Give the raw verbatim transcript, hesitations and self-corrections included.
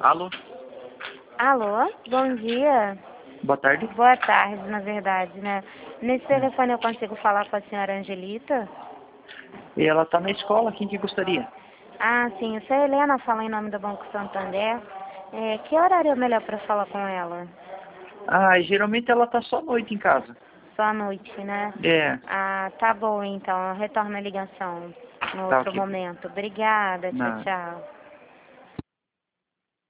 Alô? Alô, bom dia. Boa tarde. Boa tarde, na verdade, né? Nesse telefone eu consigo falar com a senhora Angelita? E ela está na escola, quem que gostaria? Ah, sim, eu sou a Helena, falo em nome do Banco Santander. É, que horário é melhor para falar com ela? Ah, geralmente ela está só à noite em casa. Só à noite, né? É, Ah, tá bom então, eu retorno a ligação no tá outro ok. momento. Obrigada, tchau, Não. tchau.